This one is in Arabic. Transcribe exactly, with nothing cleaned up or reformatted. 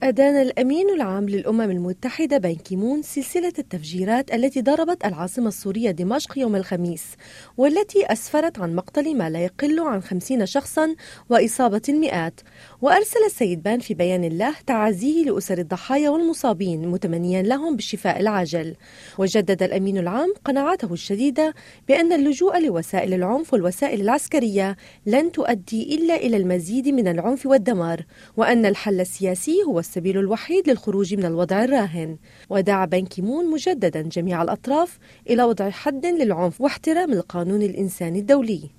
أدان الأمين العام للأمم المتحدة بان كيمون سلسلة التفجيرات التي ضربت العاصمة السورية دمشق يوم الخميس، والتي أسفرت عن مقتل ما لا يقل عن خمسين شخصا وإصابة المئات. وأرسل السيد بان في بيان له تعازيه لأسر الضحايا والمصابين متمنيا لهم بالشفاء العاجل. وجدد الأمين العام قناعته الشديدة بأن اللجوء لوسائل العنف والوسائل العسكرية لن تؤدي إلا إلى المزيد من العنف والدمار، وأن الحل السياسي هو السبيل الوحيد للخروج من الوضع الراهن. ودعا بان كيمون مجددا جميع الأطراف إلى وضع حد للعنف واحترام القانون الإنساني الدولي.